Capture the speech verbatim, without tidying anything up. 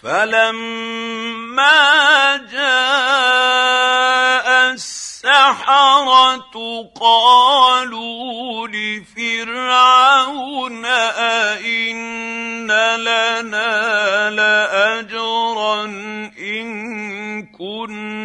فلما جاء السحرة قالوا لفرعون أئن لنا لأجرا إن كنا